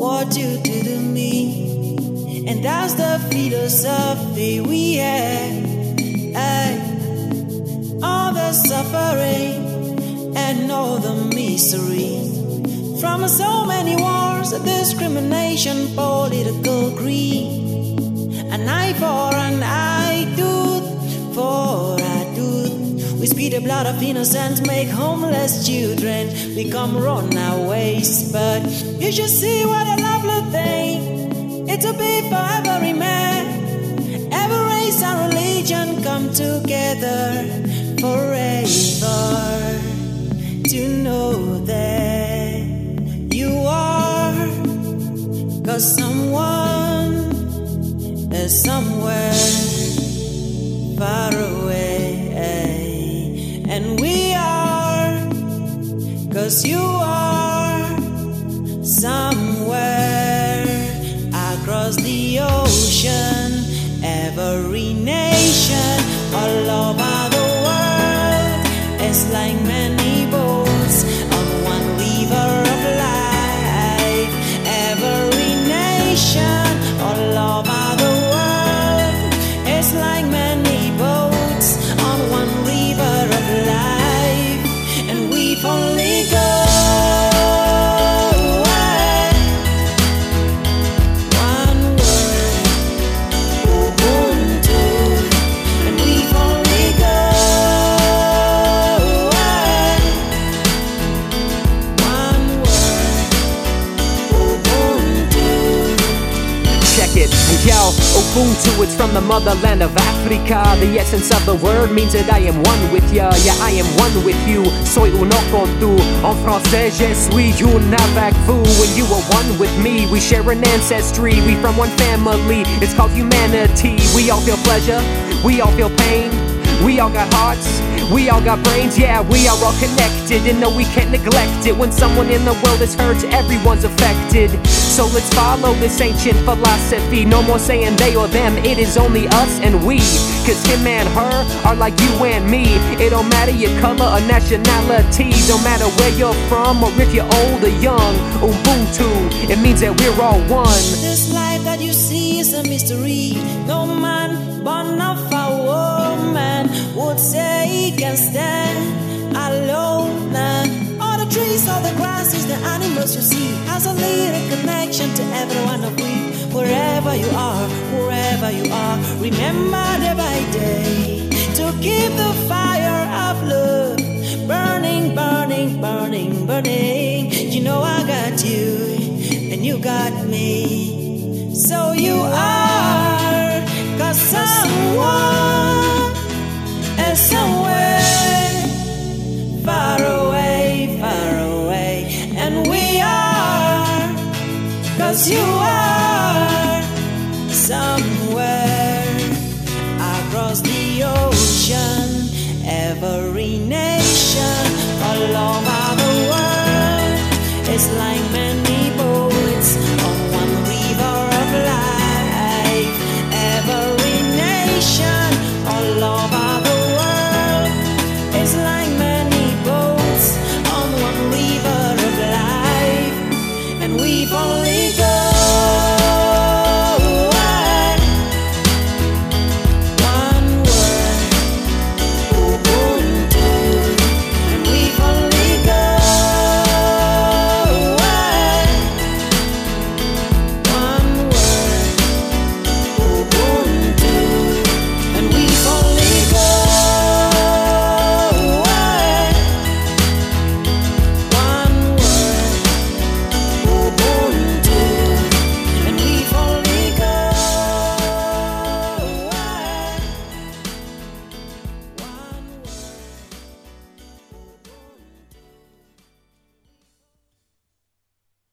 what you do to me. And that's the philosophy we have. All the suffering and all the misery from so many wars, discrimination, political greed. An eye for an eye, tooth for a tooth. We spill the blood of innocents, make homeless children become runaways. But you should see what a lovely thing it to be for every man. Every race and religion come together forever to know that you are, 'cause someone is somewhere far away, and we are, 'cause you are somewhere across the ocean. Every nation all over the world is like many boats on one river of life. Every nation all over the world is like many boats on one river of life, and we've only got Yo, Ubuntu, it's from the motherland of Africa. The essence of the word means that I am one with ya. Yeah, I am one with you. Soy uno con tú. En français, je suis une avec vous. When you are one with me, we share an ancestry. We from one family. It's called humanity. We all feel pleasure. We all feel pain. We all got hearts, we all got brains, yeah, we are all connected. And no, we can't neglect it. When someone in the world is hurt, everyone's affected. So let's follow this ancient philosophy. No more saying they or them, it is only us and we. 'Cause him and her are like you and me. It don't matter your color or nationality. Don't matter where you're from or if you're old or young. Ubuntu, it means that we're all one. This life that you see is a mystery. No man born of a woman would say he can stand alone. And all the trees, all the grasses, the animals you see has a little connection to every one of we. Wherever you are, remember day by day to keep the fire of love burning, burning, burning, burning. You know I got you and you got me. So you are, 'cause someone is somewhere far away, and we are, 'cause you are somewhere across the ocean. Every nation